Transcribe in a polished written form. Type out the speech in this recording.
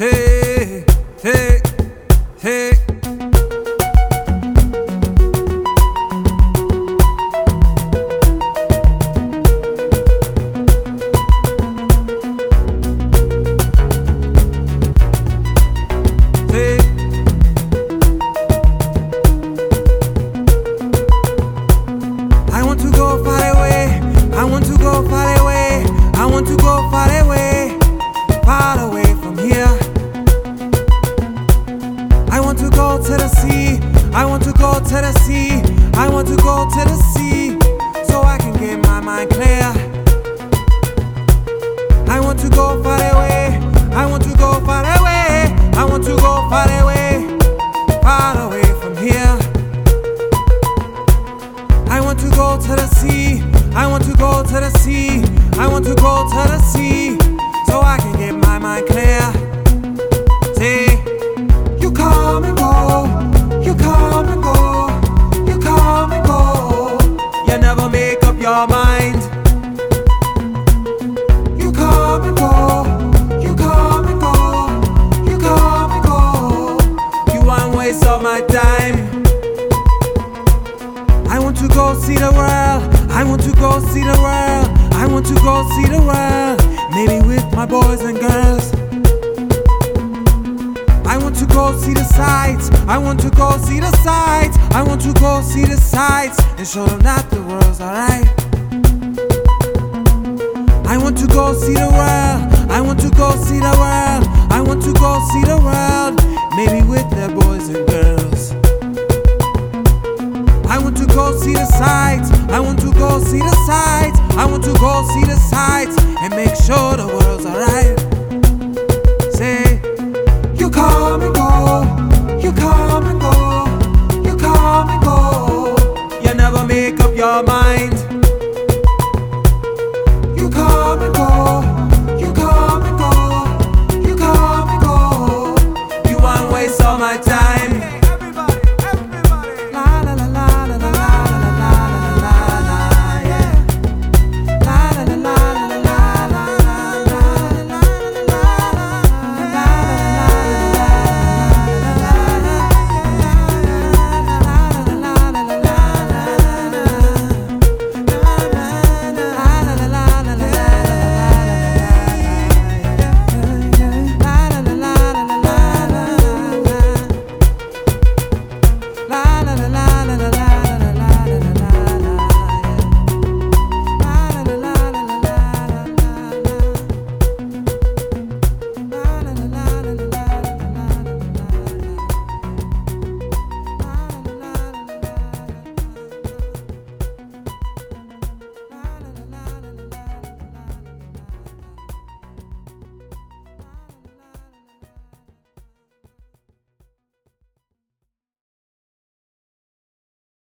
Hey, hey, hey. I want to go far away. I want to go far away. I want to go far away, far away from here. I want to go to the sea. I want to go to the sea. I want to go to the sea, so I can get my mind clear. I want to go far away. I want to go far away. I want to go far away, far away from here. I want to go to the sea. I want to go to the sea. I want to go to the sea, so I can get my mind clear. See, you come and go. You come and go. You come and go. You never make up your mind. You come and go. You come and go. You come and go. You won't waste all my time. I want to go see the world. I want to go see the world. I want to go see the world, maybe with my boys and girls. I want to go see the sights. I want to go see the sights. I want to go see the sights and show them that the world's alright. I want to go see the world. I want to go see the world. I want to go see the world, maybe with their boys and girls. I want to go see the sights. I want to go see the sights. I want to go see the sights and make sure the world's alright. Say, you come and go. You come and go. You come and go. You never make up your mind.